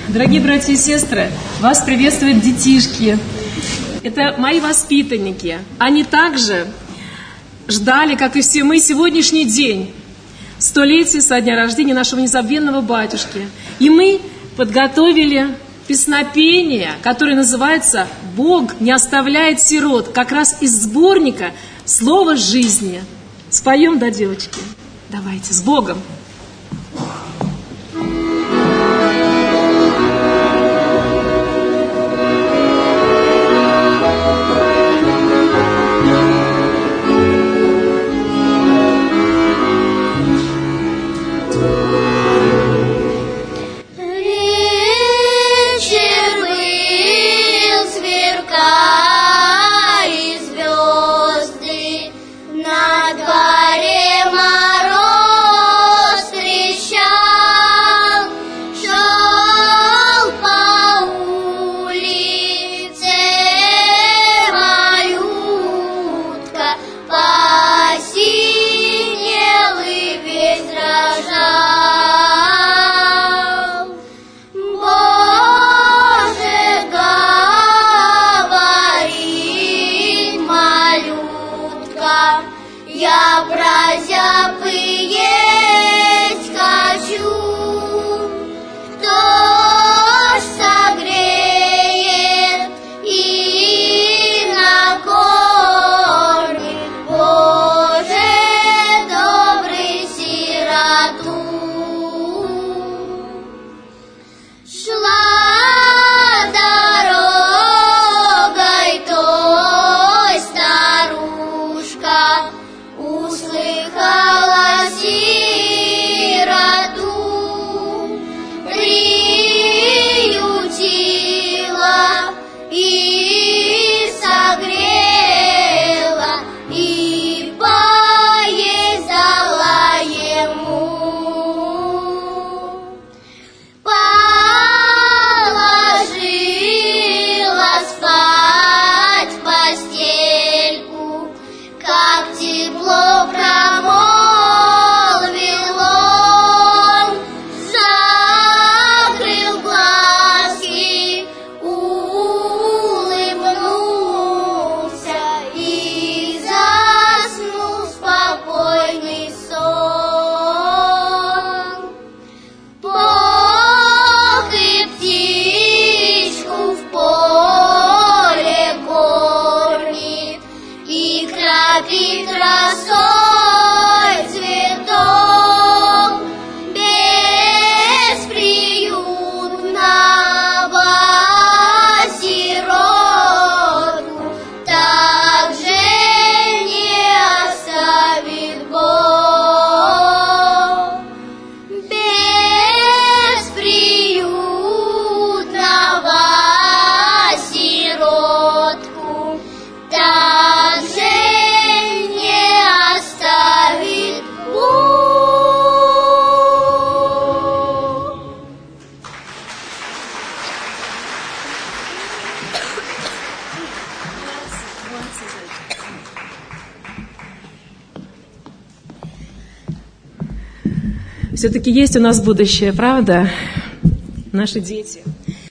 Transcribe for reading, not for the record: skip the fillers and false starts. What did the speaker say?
Дорогие братья и сестры, вас приветствуют детишки. Это мои воспитанники. Они также ждали, как и все мы, сегодняшний день, столетие со дня рождения нашего незабвенного батюшки. И мы подготовили песнопение, которое называется «Бог не оставляет сирот», как раз из сборника «Слово жизни». Споем, да, девочки? Давайте, с Богом! Все-таки есть у нас будущее, правда? Наши дети.